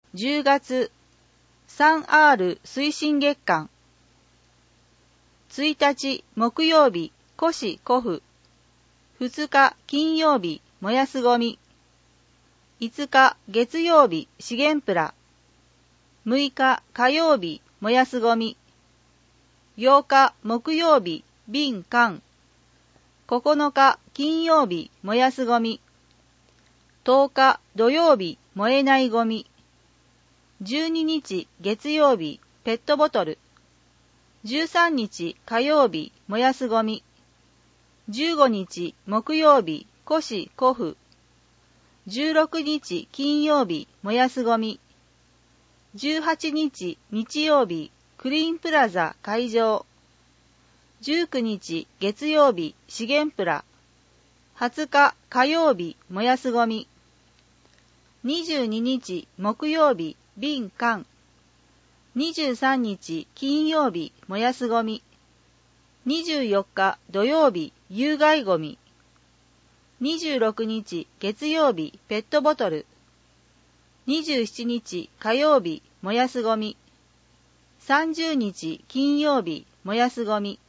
10月 3R 推進月間。1日木曜日、古紙古布。2日金曜日、燃やすゴミ。5日月曜日、資源プラ。6日火曜日、燃やすゴミ。8日木曜日、瓶缶。9日金曜日、燃やすゴミ。10日土曜日、燃えないゴミ。12日月曜日、ペットボトル。13日火曜日、燃やすゴミ。15日木曜日、古紙古布。16日金曜日、燃やすゴミ。18日日曜日、クリーンプラザ開場。19日月曜日、資源プラ。20日火曜日、燃やすゴミ。22日木曜日、瓶缶。23日金曜日、燃やすゴミ。24日土曜日、有害ゴミ。26日月曜日、ペットボトル。27日火曜日、燃やすゴミ。30日金曜日、燃やすゴミ。